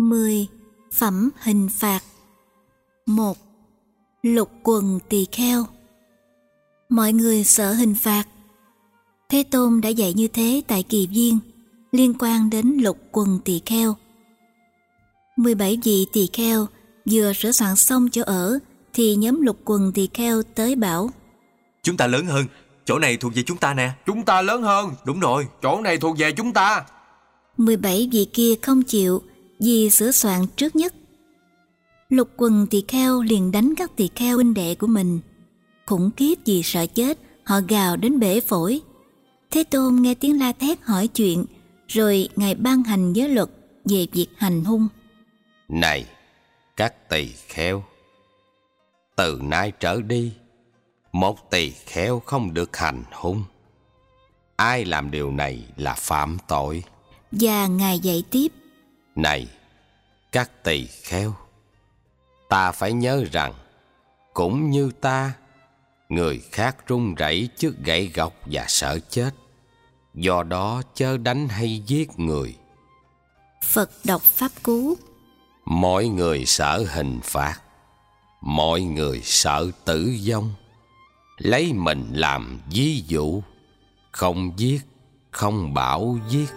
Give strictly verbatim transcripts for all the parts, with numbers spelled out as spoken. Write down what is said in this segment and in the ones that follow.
mười. Phẩm hình phạt. Một. Lục quần tỳ kheo. Mọi người sợ hình phạt. Thế Tôn đã dạy như thế tại Kỳ Viên, liên quan đến lục quần tỳ kheo. mười bảy vị tỳ kheo vừa sửa soạn xong chỗ ở thì nhóm lục quần tỳ kheo tới bảo: Chúng ta lớn hơn, chỗ này thuộc về chúng ta nè. Chúng ta lớn hơn. Đúng rồi, chỗ này thuộc về chúng ta. mười bảy vị kia không chịu vì sửa soạn trước nhất. Lục quần tỳ kheo liền đánh các tỳ kheo huynh đệ của mình. Khủng khiếp vì sợ chết, họ gào đến bể phổi. Thế Tôn nghe tiếng la thét hỏi chuyện, rồi Ngài ban hành giới luật về việc hành hung. Này, các tỳ kheo, từ nay trở đi, một tỳ kheo không được hành hung. Ai làm điều này là phạm tội. Và Ngài dạy tiếp: Này, các tỳ kheo, ta phải nhớ rằng, cũng như ta, người khác run rẩy trước gậy gộc và sợ chết. Do đó chớ đánh hay giết người. Phật đọc pháp cú. Mọi người sợ hình phạt, mọi người sợ tử vong. Lấy mình làm ví dụ, không giết, không bảo giết.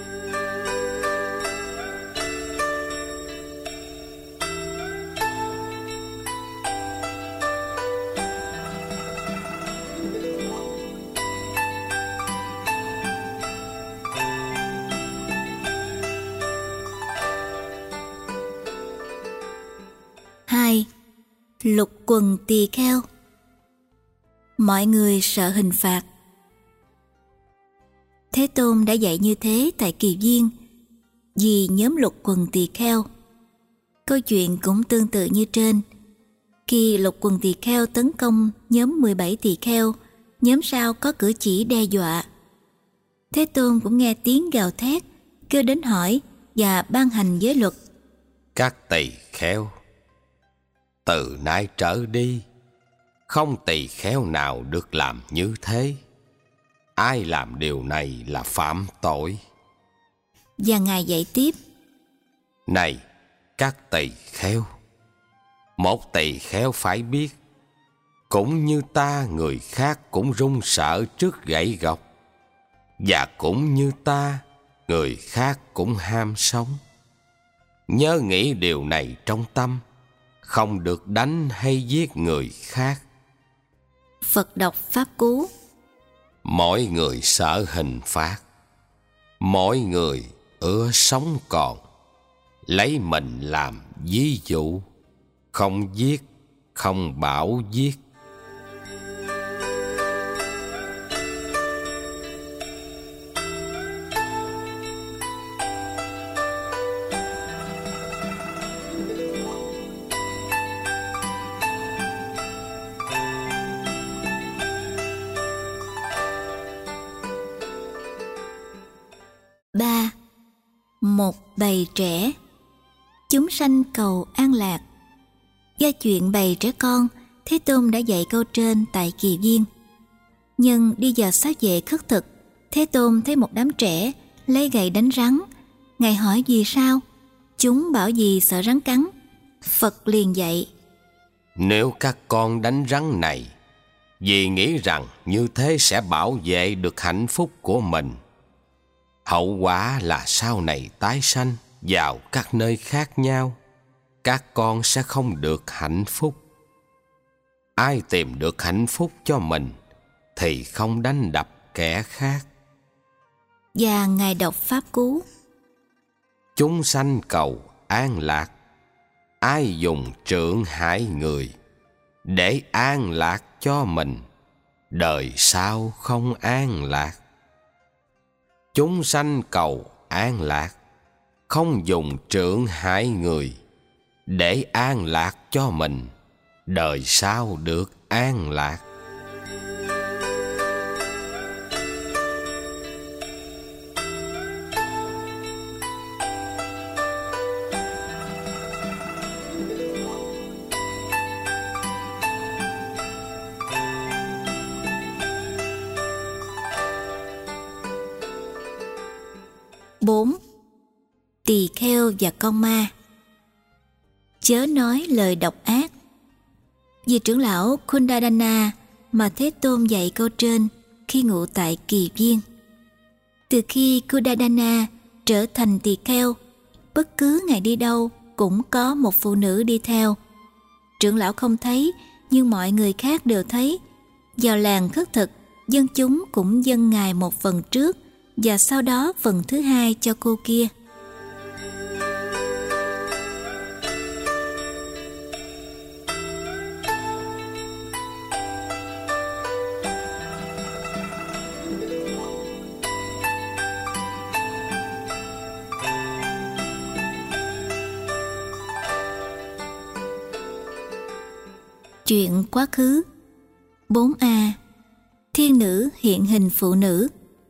Hai. Lục quần tỳ kheo. Mọi người sợ hình phạt. Thế Tôn đã dạy như thế tại Kỳ Viên vì nhóm lục quần tỳ kheo. Câu chuyện cũng tương tự như trên. Khi lục quần tỳ kheo tấn công nhóm mười bảy tỳ kheo, nhóm sau có cử chỉ đe dọa. Thế Tôn cũng nghe tiếng gào thét, kêu đến hỏi và ban hành giới luật. Các tỳ kheo, từ nay trở đi, không tỳ kheo nào được làm như thế. Ai làm điều này là phạm tội. Và Ngài dạy tiếp: Này, các tỳ kheo, một tỳ kheo phải biết, cũng như ta, người khác cũng run sợ trước gậy gộc. Và cũng như ta, người khác cũng ham sống. Nhớ nghĩ điều này trong tâm, không được đánh hay giết người khác. Phật đọc pháp cú. Mọi người sợ hình phạt, mọi người ưa sống còn. Lấy mình làm ví dụ, không giết, không bảo giết. Ba. Một bầy trẻ. Chúng sanh cầu an lạc. Do chuyện bầy trẻ con, Thế Tôn đã dạy câu trên tại Kỳ Viên. Nhưng đi vào xá vệ khất thực, Thế Tôn thấy một đám trẻ lấy gậy đánh rắn. Ngài hỏi vì sao? Chúng bảo vì sợ rắn cắn. Phật liền dạy: Nếu các con đánh rắn này vì nghĩ rằng như thế sẽ bảo vệ được hạnh phúc của mình, hậu quả là sau này tái sanh vào các nơi khác nhau, các con sẽ không được hạnh phúc. Ai tìm được hạnh phúc cho mình thì không đánh đập kẻ khác. Và Ngài đọc pháp cú. Chúng sanh cầu an lạc, ai dùng trượng hại người để an lạc cho mình, đời sau không an lạc. Chúng sanh cầu an lạc, không dùng trượng hại người để an lạc cho mình, đời sau được an lạc. Bốn. Tỳ kheo và con ma. chớ nói lời độc ác. Vì trưởng lão Kundadana mà Thế Tôn dạy câu trên khi ngụ tại Kỳ Viên. Từ khi Kundadana trở thành tỳ kheo, bất cứ ngày đi đâu cũng có một phụ nữ đi theo. Trưởng lão không thấy, nhưng mọi người khác đều thấy. Vào làng khất thực, dân chúng cũng dâng ngài một phần trước, và sau đó phần thứ hai cho cô kia. Chuyện quá khứ. bốn A. Thiên nữ hiện hình phụ nữ.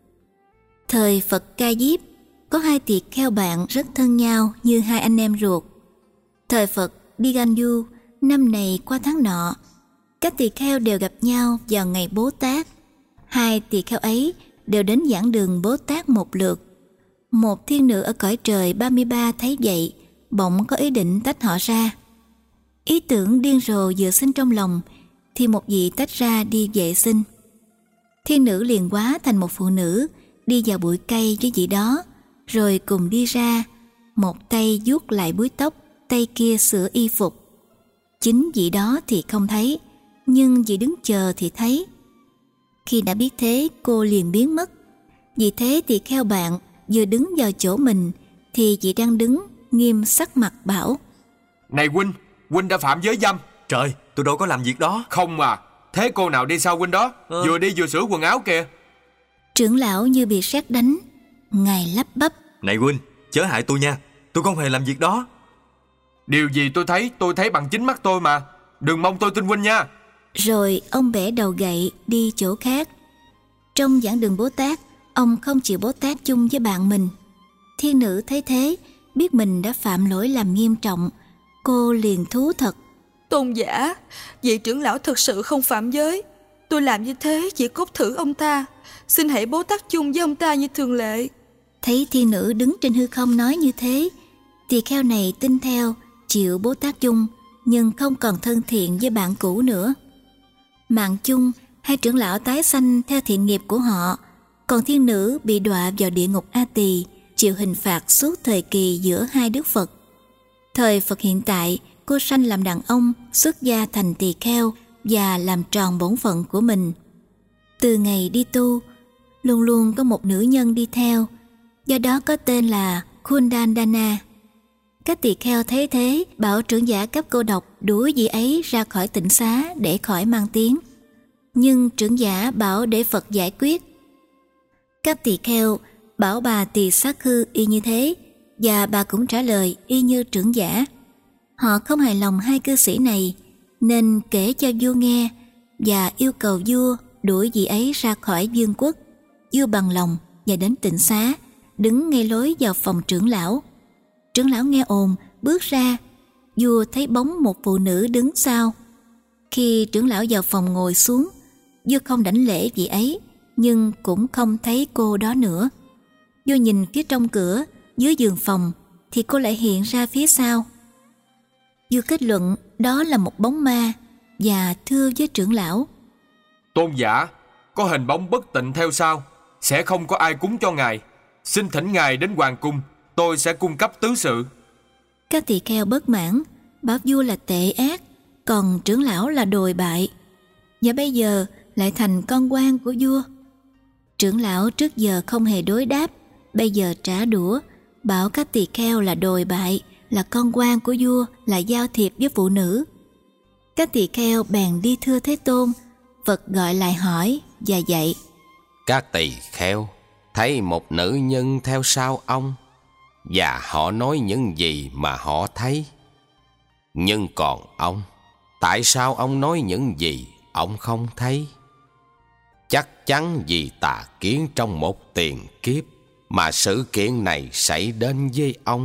Thời Phật Ca Diếp, có hai tỳ kheo bạn rất thân nhau như hai anh em ruột. Thời Phật Biganyu, năm này qua tháng nọ, các tỳ kheo đều gặp nhau vào ngày Bố Tát. Hai tỳ kheo ấy đều đến giảng đường Bố Tát một lượt. Một thiên nữ ở cõi trời ba mươi ba thấy vậy, bỗng có ý định tách họ ra. Ý tưởng điên rồ vừa sinh trong lòng, thì một vị tách ra đi vệ sinh. Thiên nữ liền hóa thành một phụ nữ, đi vào bụi cây với vị đó, rồi cùng đi ra, một tay vuốt lại búi tóc, tay kia sửa y phục. Chính vị đó thì không thấy, nhưng vị đứng chờ thì thấy. Khi đã biết thế, cô liền biến mất. Vì thế tỳ kheo bạn vừa đứng vào chỗ mình, thì vị đang đứng nghiêm sắc mặt bảo: Này huynh, huynh đã phạm giới dâm. Trời, tôi đâu có làm việc đó. Không mà, thế cô nào đi sau huynh đó? ờ. Vừa đi vừa sửa quần áo kìa. Trưởng lão như bị sét đánh, ngài lắp bắp: Này huynh, chớ hại tôi nha, tôi không hề làm việc đó. Điều gì tôi thấy, tôi thấy bằng chính mắt tôi mà. Đừng mong tôi tin huynh nha. Rồi ông bẻ đầu gậy đi chỗ khác. Trong giảng đường Bố Tát, ông không chịu Bố Tát chung với bạn mình. Thiên nữ thấy thế, biết mình đã phạm lỗi làm nghiêm trọng, cô liền thú thật: Tôn giả, vị trưởng lão thực sự không phạm giới. Tôi làm như thế chỉ cốt thử ông ta. Xin hãy Bố Tát chung với ông ta như thường lệ. Thấy thiên nữ đứng trên hư không nói như thế, tỳ kheo này tin theo, chịu Bố Tát chung, nhưng không còn thân thiện với bạn cũ nữa. Mạng chung, hai trưởng lão tái sanh theo thiện nghiệp của họ, còn thiên nữ bị đọa vào địa ngục A Tỳ, chịu hình phạt suốt thời kỳ giữa hai Đức Phật. Thời Phật hiện tại, cô sanh làm đàn ông, xuất gia thành tỳ kheo và làm tròn bổn phận của mình. Từ ngày đi tu, luôn luôn có một nữ nhân đi theo, do đó có tên là Kundadana. Các tỳ kheo thấy thế, bảo trưởng giả cấp cô độc đuổi vị ấy ra khỏi tịnh xá để khỏi mang tiếng. Nhưng trưởng giả bảo để Phật giải quyết. Các tỳ kheo bảo bà Tỳ Xá Khư y như thế, và bà cũng trả lời y như trưởng giả. Họ không hài lòng hai cư sĩ này, nên kể cho vua nghe và yêu cầu vua đuổi vị ấy ra khỏi vương quốc. Vua bằng lòng và đến tịnh xá, đứng ngay lối vào phòng trưởng lão. Trưởng lão nghe ồn, bước ra. Vua thấy bóng một phụ nữ đứng sau. Khi trưởng lão vào phòng ngồi xuống, vua không đảnh lễ vị ấy, nhưng cũng không thấy cô đó nữa. Vua nhìn phía trong cửa, dưới giường phòng, thì cô lại hiện ra phía sau. Vua kết luận đó là một bóng ma, và thưa với trưởng lão: Tôn giả, có hình bóng bất tịnh theo sau, sẽ không có ai cúng cho ngài. Xin thỉnh ngài đến hoàng cung, tôi sẽ cung cấp tứ sự. Các tỳ kheo bất mãn, bảo vua là tệ ác, còn trưởng lão là đồi bại, và bây giờ lại thành con quan của vua. Trưởng lão trước giờ không hề đối đáp, bây giờ trả đũa, bảo các tỳ kheo là đồi bại, là con quan của vua, là giao thiệp với phụ nữ. Các tỳ kheo bèn đi thưa Thế Tôn. Phật gọi lại hỏi và dạy: Các tỳ kheo thấy một nữ nhân theo sau ông, và họ nói những gì mà họ thấy. Nhưng còn ông, tại sao ông nói những gì ông không thấy? Chắc chắn vì tà kiến trong một tiền kiếp mà sự kiện này xảy đến với ông.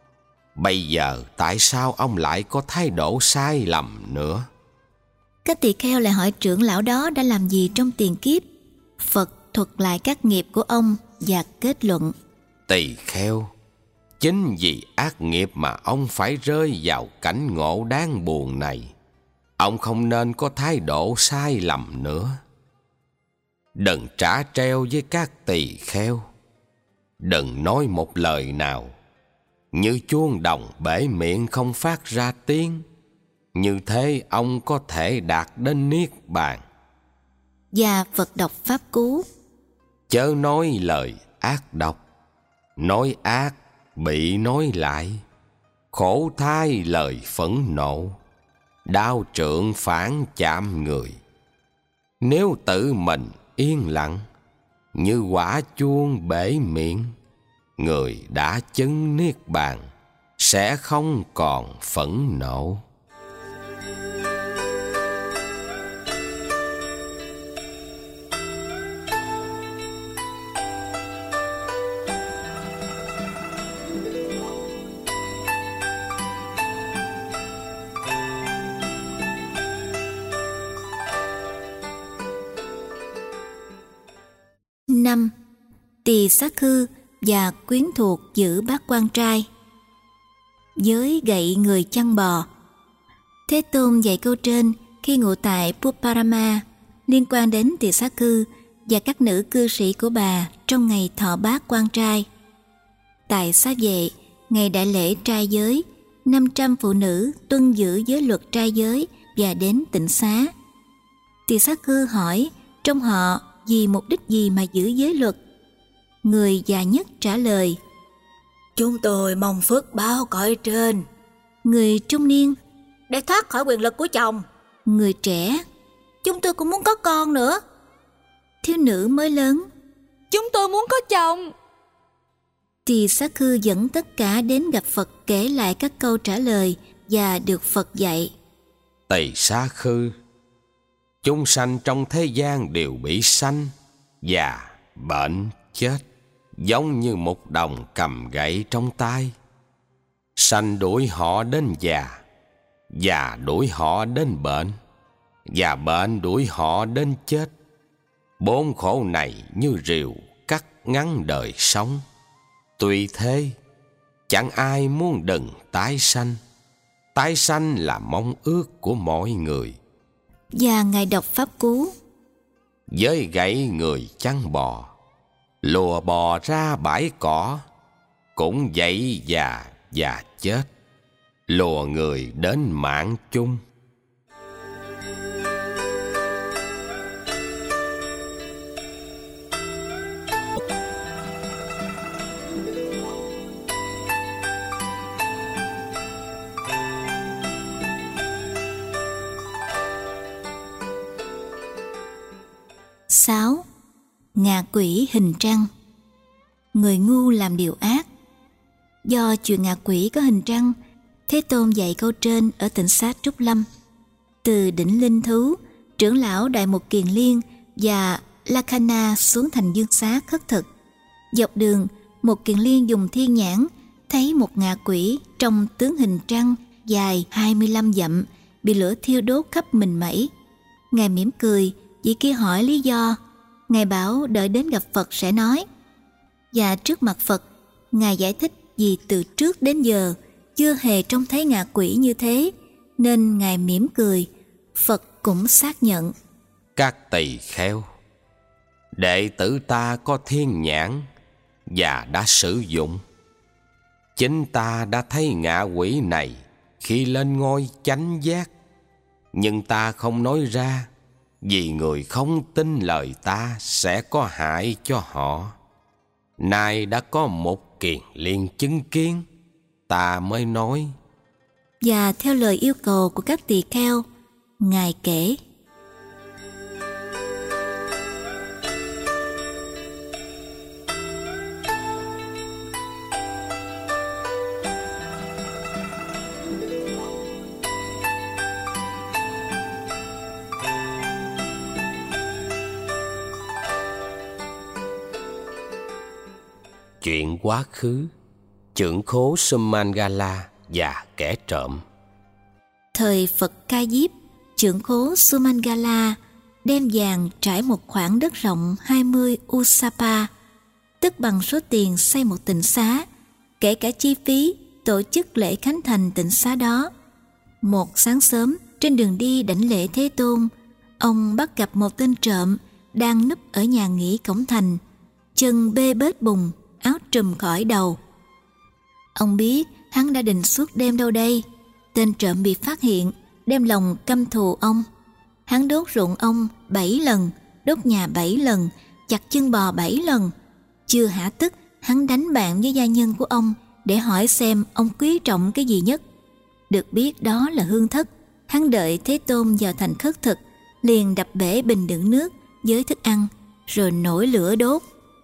Bây giờ tại sao ông lại có thái độ sai lầm nữa? Các tỳ kheo lại hỏi trưởng lão đó đã làm gì trong tiền kiếp. Phật thuật lại các nghiệp của ông và kết luận: Tỳ kheo, Chính vì ác nghiệp mà ông phải rơi vào cảnh ngộ đáng buồn này. Ông không nên có thái độ sai lầm nữa. Đừng trả treo với các tỳ kheo. Đừng nói một lời nào. Như chuông đồng bể miệng không phát ra tiếng. Như thế ông có thể đạt đến niết bàn. Và Phật đọc pháp cú: Chớ nói lời ác độc. Nói ác bị nói lại. Khổ thay lời phẫn nộ. Đao trượng phản chạm người. Nếu tự mình yên lặng, như quả chuông bể miệng, người đã chứng niết bàn sẽ không còn phẫn nộ. năm. Tỳ Xá Khư và quyến thuộc giữ bát quan trai. Giới gậy người chăn bò. Thế Tôn dạy câu trên khi ngụ tại Puparama liên quan đến Tỳ Xá Khư và các nữ cư sĩ của bà trong ngày thọ bát quan trai. Tại Xá Vệ, ngày đại lễ trai giới, năm trăm phụ nữ tuân giữ giới luật trai giới và đến tịnh xá. Tỳ Xá Khư hỏi trong họ vì mục đích gì mà giữ giới luật? Người già nhất trả lời: Chúng tôi mong phước báo cõi trên. Người trung niên: Để thoát khỏi quyền lực của chồng. Người trẻ: Chúng tôi cũng muốn có con nữa. Thiếu nữ mới lớn: Chúng tôi muốn có chồng. Tỳ Xá Khư dẫn tất cả đến gặp Phật kể lại các câu trả lời và được Phật dạy. Tỳ Xá Khư, chúng sanh trong thế gian đều bị sanh, già, bệnh, chết, giống như một đồng cầm gậy trong tay. Sanh đuổi họ đến già, già đuổi họ đến bệnh, và bệnh đuổi họ đến chết. Bốn khổ này như rìu cắt ngắn đời sống. Tuy thế, chẳng ai muốn đừng tái sanh. Tái sanh là mong ước của mọi người. Và Ngài đọc pháp cú: Với gãy người chăn bò, lùa bò ra bãi cỏ, cũng vậy già và chết, lùa người đến mạng chung. sáu. Ngạ quỷ hình trăng. Người ngu làm điều ác. Do chuyện ngạ quỷ có hình trăng, Thế Tôn dạy câu trên ở tịnh xá Trúc Lâm. Từ đỉnh Linh Thú, trưởng lão Đại Mục Kiền Liên và Lakkhana xuống thành Dương Xá khất thực. Dọc đường, Mục Kiền Liên dùng thiên nhãn thấy một ngạ quỷ trong tướng hình trăng dài hai mươi lăm dặm, bị lửa thiêu đốt khắp mình mẩy. Ngài mỉm cười, vị kia hỏi lý do. Ngài bảo đợi đến gặp Phật sẽ nói. Và trước mặt Phật, Ngài giải thích vì từ trước đến giờ chưa hề trông thấy ngạ quỷ như thế, nên Ngài mỉm cười. Phật cũng xác nhận: Các tỳ kheo, đệ tử ta có thiên nhãn và đã sử dụng. Chính ta đã thấy ngạ quỷ này khi lên ngôi chánh giác, nhưng ta không nói ra, vì người không tin lời ta sẽ có hại cho họ. Nay đã có một Kiền Liên chứng kiến, ta mới nói. Và theo lời yêu cầu của các tỳ kheo, Ngài kể: Chuyện quá khứ, trưởng khố Sumangala và kẻ trộm. Thời Phật Ca Diếp, trưởng khố Sumangala đem vàng trải một khoảng đất rộng hai mươi Usapa, tức bằng số tiền xây một tịnh xá, kể cả chi phí tổ chức lễ khánh thành tịnh xá đó. Một sáng sớm, trên đường đi đảnh lễ Thế Tôn, ông bắt gặp một tên trộm đang núp ở nhà nghỉ cổng thành, chân bê bết bùn, áo trùm khỏi đầu. Ông biết hắn đã định suốt đêm đâu đây. Tên trộm bị phát hiện, đem lòng căm thù ông. Hắn đốt ruộng ông bảy lần, đốt nhà bảy lần, chặt chân bò bảy lần. Chưa hả tức, hắn đánh bạn với gia nhân của ông để hỏi xem ông quý trọng cái gì nhất. Được biết đó là hương thất. Hắn đợi Thế Tôn vào thành khất thực, liền đập bể bình đựng nước với thức ăn, rồi nổi lửa đốt.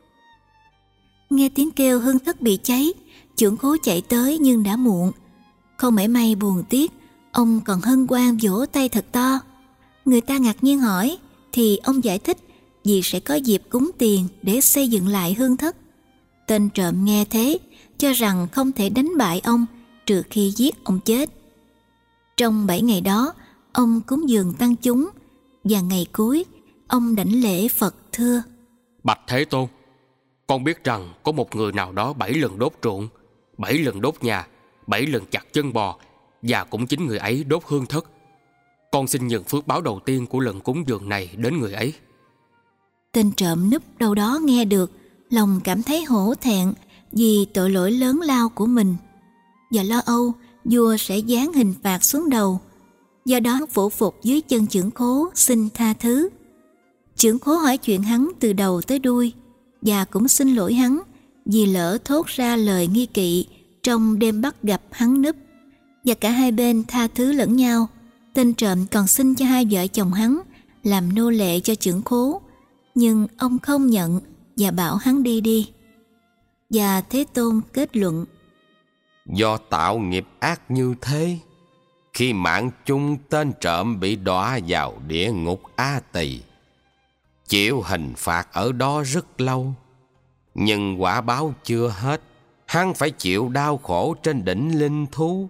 Nghe tiếng kêu hương thất bị cháy, trưởng khố chạy tới nhưng đã muộn. Không mảy may buồn tiếc, ông còn hân hoan vỗ tay thật to. Người ta ngạc nhiên hỏi, thì ông giải thích vì sẽ có dịp cúng tiền để xây dựng lại hương thất. Tên trộm nghe thế, cho rằng không thể đánh bại ông trừ khi giết ông chết. Trong bảy ngày đó, ông cúng dường tăng chúng, và ngày cuối, ông đảnh lễ Phật thưa: Bạch Thế Tôn, con biết rằng có một người nào đó bảy lần đốt ruộng, bảy lần đốt nhà, bảy lần chặt chân bò, và cũng chính người ấy đốt hương thất. Con xin nhận phước báo đầu tiên của lần cúng dường này đến người ấy. Tên trộm núp đâu đó nghe được, lòng cảm thấy hổ thẹn vì tội lỗi lớn lao của mình, và lo âu vua sẽ giáng hình phạt xuống đầu. Do đó phủ phục dưới chân chưởng khố xin tha thứ. Chưởng khố hỏi chuyện hắn từ đầu tới đuôi, và cũng xin lỗi hắn vì lỡ thốt ra lời nghi kỵ trong đêm bắt gặp hắn núp, và cả hai bên tha thứ lẫn nhau. Tên trộm còn xin cho hai vợ chồng hắn làm nô lệ cho chưởng khố, nhưng ông không nhận và bảo hắn đi đi. Và Thế Tôn kết luận: Do tạo nghiệp ác như thế, khi mạng chung tên trộm bị đọa vào địa ngục A Tỳ, chịu hình phạt ở đó rất lâu, nhưng quả báo chưa hết, hắn phải chịu đau khổ trên đỉnh linh thú.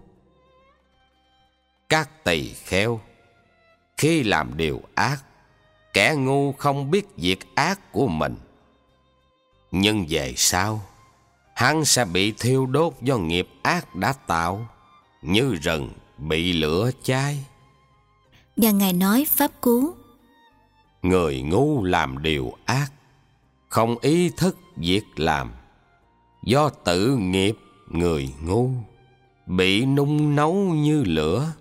Các tỳ kheo, khi làm điều ác, kẻ ngu không biết việc ác của mình, nhưng về sau hắn sẽ bị thiêu đốt do nghiệp ác đã tạo, như rừng bị lửa cháy. Và Ngài nói pháp cú: Người ngu làm điều ác, không ý thức việc làm, do tự nghiệp người ngu bị nung nấu như lửa.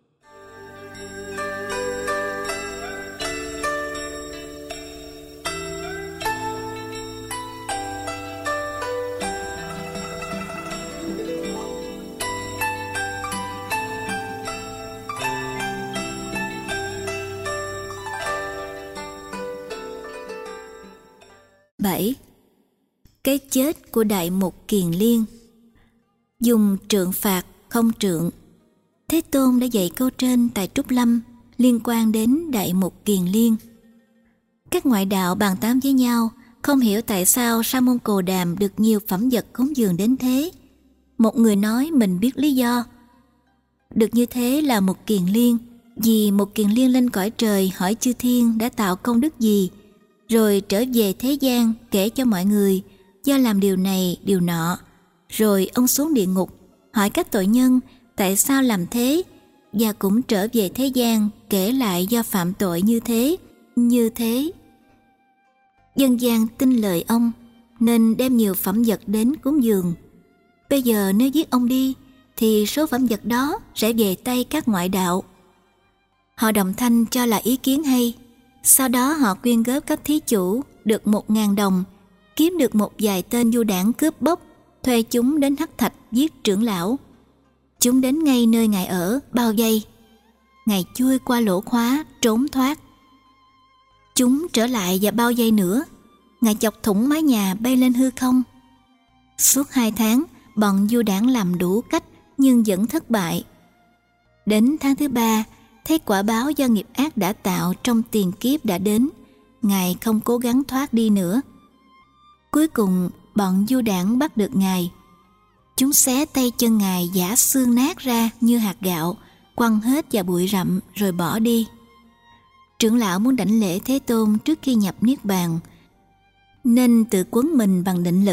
bảy. Cái chết của Đại Mục Kiền Liên. Dùng trượng phạt không trượng. Thế Tôn đã dạy câu trên tại Trúc Lâm liên quan đến Đại Mục Kiền Liên. Các ngoại đạo bàn tán với nhau, không hiểu tại sao Sa môn Cồ Đàm được nhiều phẩm vật cúng dường đến thế. Một người nói mình biết lý do. Được như thế là Mục Kiền Liên, vì Mục Kiền Liên lên cõi trời hỏi chư thiên đã tạo công đức gì, rồi trở về thế gian kể cho mọi người do làm điều này điều nọ. Rồi ông xuống địa ngục hỏi các tội nhân tại sao làm thế, và cũng trở về thế gian kể lại do phạm tội như thế, như thế. Dân gian tin lời ông nên đem nhiều phẩm vật đến cúng dường. Bây giờ nếu giết ông đi thì số phẩm vật đó sẽ về tay các ngoại đạo. Họ đồng thanh cho là ý kiến hay. Sau đó họ quyên góp các thí chủ được một ngàn đồng, kiếm được một vài tên du đảng cướp bóc, thuê chúng đến Hắc Thạch giết trưởng lão. Chúng đến ngay nơi Ngài ở, bao vây. Ngài chui qua lỗ khóa, trốn thoát. Chúng trở lại và bao vây nữa. Ngài chọc thủng mái nhà bay lên hư không. Suốt hai tháng, bọn du đảng làm đủ cách nhưng vẫn thất bại. Đến tháng thứ ba, thấy quả báo do nghiệp ác đã tạo trong tiền kiếp đã đến, Ngài không cố gắng thoát đi nữa. Cuối cùng, bọn du đảng bắt được Ngài. Chúng xé tay chân Ngài giã xương nát ra như hạt gạo, quăng hết vào bụi rậm rồi bỏ đi. Trưởng lão muốn đảnh lễ Thế Tôn trước khi nhập Niết Bàn, nên tự quấn mình bằng định lực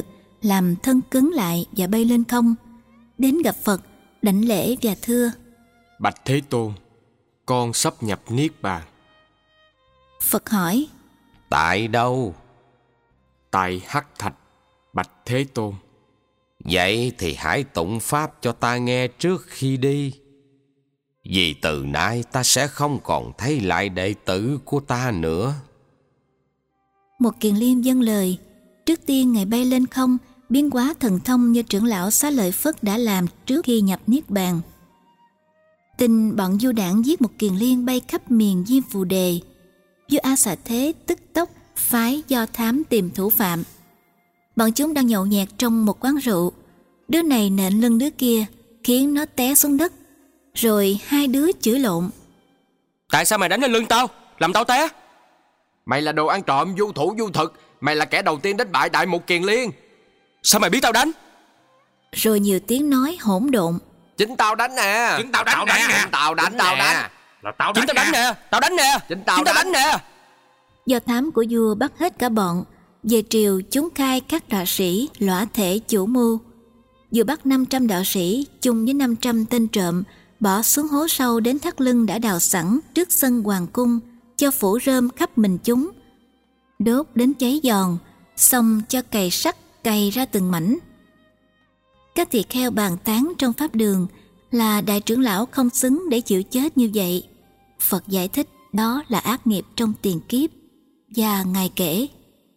làm thân cứng lại và bay lên không, đến gặp Phật, đảnh lễ và thưa: Bạch Thế Tôn, con sắp nhập Niết Bàn. Phật hỏi: Tại đâu? Tại Hắc Thạch, bạch Thế Tôn. Vậy thì hãy tụng pháp cho ta nghe trước khi đi. Vì từ nay ta sẽ không còn thấy lại đệ tử của ta nữa. Một Kiền Liên dâng lời. Trước tiên Ngài bay lên không, biến hóa thần thông như trưởng lão Xá Lợi Phất đã làm trước khi nhập Niết Bàn. Tin bọn du đảng giết một Kiền Liên bay khắp miền Diêm Phù Đề. Vua A Xà Thế tức tốc phái do thám tìm thủ phạm. Bọn chúng đang nhậu nhẹt trong một quán rượu. Đứa này nện lưng đứa kia, khiến nó té xuống đất. Rồi hai đứa chửi lộn: Tại sao mày đánh lên lưng tao, làm tao té? Mày là đồ ăn trộm, du thủ du thực. Mày là kẻ đầu tiên đánh bại Đại Mục Kiền Liên. Sao mày biết tao đánh? Rồi nhiều tiếng nói hỗn độn: Chính tao đánh nè. Chính tao đánh nè. Chính tao đánh, tao đánh. Là tao Chính tao đánh nè, tao đánh nè. Chính tao Chính tao đánh. đánh nè. Do thám của vua bắt hết cả bọn. Về triều chúng khai các đạo sĩ lõa thể chủ mưu. Vua bắt năm trăm đạo sĩ chung với năm trăm tên trộm, bỏ xuống hố sâu đến thắt lưng đã đào sẵn trước sân hoàng cung, cho phủ rơm khắp mình chúng, đốt đến cháy giòn, xong cho cày sắt cày ra từng mảnh. Các tỳ kheo bàn tán trong pháp đường là đại trưởng lão không xứng để chịu chết như vậy. Phật giải thích đó là ác nghiệp trong tiền kiếp, và Ngài kể: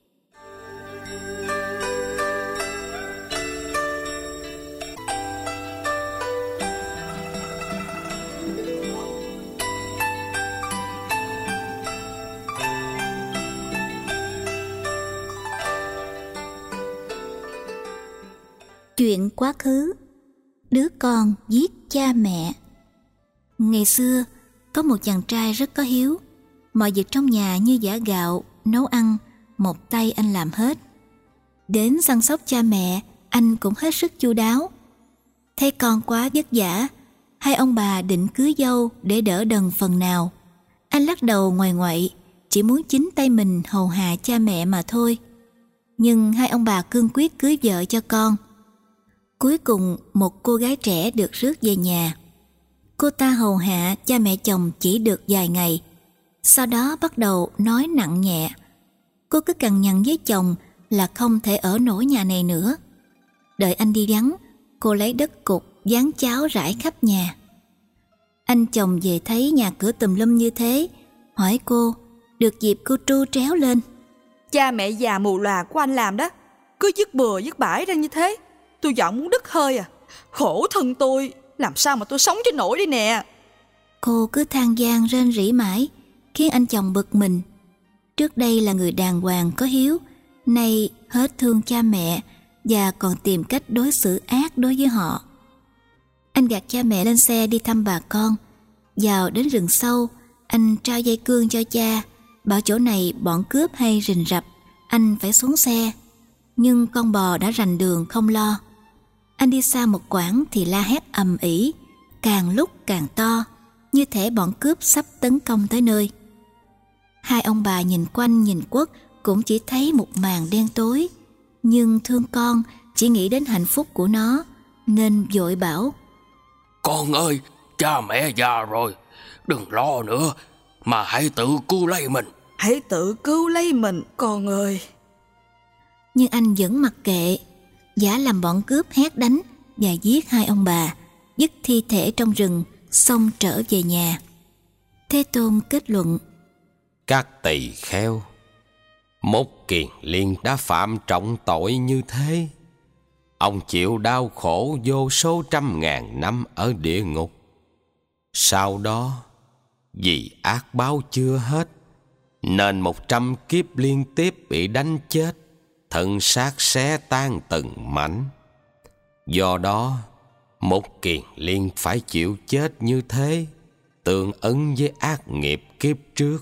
Chuyện quá khứ. Đứa con giết cha mẹ. Ngày xưa có một chàng trai rất có hiếu. Mọi việc trong nhà như giã gạo, nấu ăn, một tay anh làm hết. Đến săn sóc cha mẹ, anh cũng hết sức chu đáo. Thấy con quá vất vả, hai ông bà định cưới dâu để đỡ đần phần nào. Anh lắc đầu ngoại ngoại, chỉ muốn chính tay mình hầu hạ cha mẹ mà thôi. Nhưng hai ông bà cương quyết cưới vợ cho con. Cuối cùng một cô gái trẻ được rước về nhà. Cô ta hầu hạ cha mẹ chồng chỉ được vài ngày, sau đó bắt đầu nói nặng nhẹ. Cô cứ cằn nhằn với chồng là không thể ở nổi nhà này nữa. Đợi anh đi vắng, cô lấy đất cục dán cháo rải khắp nhà. Anh chồng về thấy nhà cửa tùm lum như thế, hỏi cô, được dịp cô tru tréo lên: Cha mẹ già mù lòa của anh làm đó, cứ dứt bừa dứt bãi ra như thế, tôi giọng muốn đứt hơi à. Khổ thân tôi, làm sao mà tôi sống cho nổi đây nè. Cô cứ than van rên rỉ mãi, khiến anh chồng bực mình. Trước đây là người đàng hoàng có hiếu, nay hết thương cha mẹ và còn tìm cách đối xử ác đối với họ. Anh gạt cha mẹ lên xe đi thăm bà con. Vào đến rừng sâu, anh trao dây cương cho cha, bảo chỗ này bọn cướp hay rình rập, anh phải xuống xe. Nhưng con bò đã rành đường không lo. Anh đi xa một quãng thì la hét ầm ĩ, càng lúc càng to, như thể bọn cướp sắp tấn công tới nơi. Hai ông bà nhìn quanh nhìn quất cũng chỉ thấy một màn đen tối, nhưng thương con, chỉ nghĩ đến hạnh phúc của nó, nên vội bảo: Con ơi, cha mẹ già rồi, đừng lo nữa, mà hãy tự cứu lấy mình. Hãy tự cứu lấy mình, con ơi. Nhưng anh vẫn mặc kệ, giả làm bọn cướp hét đánh và giết hai ông bà, dứt thi thể trong rừng, xong trở về nhà. Thế Tôn kết luận: Các tỳ kheo, một Kiền Liên đã phạm trọng tội như thế. Ông chịu đau khổ vô số trăm ngàn năm ở địa ngục. Sau đó, vì ác báo chưa hết, nên một trăm kiếp liên tiếp bị đánh chết, thân xác xé tan từng mảnh. Do đó, một Kiền Liên phải chịu chết như thế, tương ứng với ác nghiệp kiếp trước.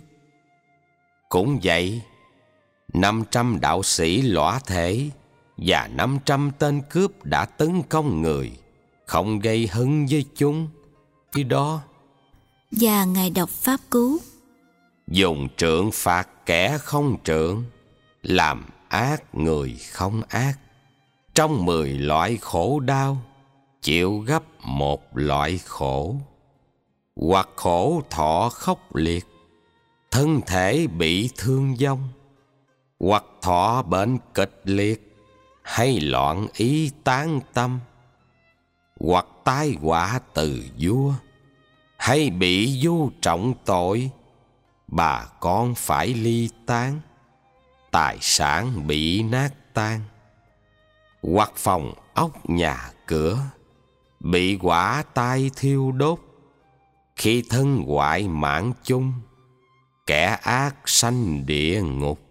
Cũng vậy, năm trăm đạo sĩ lõa thể và năm trăm tên cướp đã tấn công người, không gây hấn với chúng. Khi đó, và Ngài đọc pháp cú: dùng trượng phạt kẻ không trượng, làm ác người không ác. Trong mười loại khổ đau, chịu gấp một loại khổ. Hoặc khổ thọ khốc liệt, thân thể bị thương vong. Hoặc thọ bệnh kịch liệt, hay loạn ý tán tâm. Hoặc tai họa từ vua, hay bị vua trọng tội, bà con phải ly tán, tài sản bị nát tan. Hoặc phòng ốc nhà cửa bị hỏa tai thiêu đốt, khi thân hoại mạng chung, kẻ ác sanh địa ngục.